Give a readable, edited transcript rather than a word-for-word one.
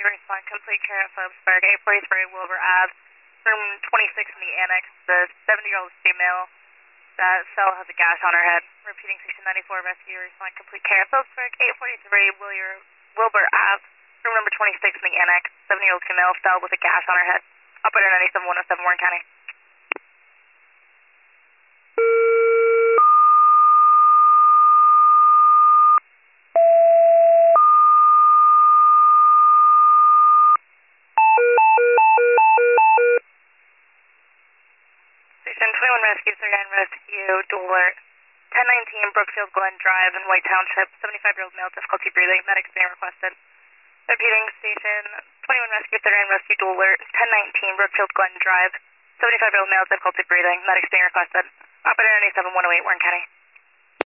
respond. Complete care at Phillipsburg, 843 Wilbur Ave, room 26 in the annex. The 70-year-old female that fell has a gash on her head. Repeating, section 94, rescue, respond. Complete care at Phillipsburg, 843 Wilbur Ave, room number 26 in the annex. 70-year-old female fell with a gash on her head. Operator 97107, Warren County. Station 21 Rescue, 39 Rescue, dual alert. 1019 Brookfield Glen Drive in White Township, 75-year-old male, difficulty breathing, medics being requested. Repeating, station 21 Rescue, 39 Rescue, dual alert. 1019 Brookfield Glen Drive, 75-year-old male, difficulty breathing, medics being requested. Operator 97108, Warren County.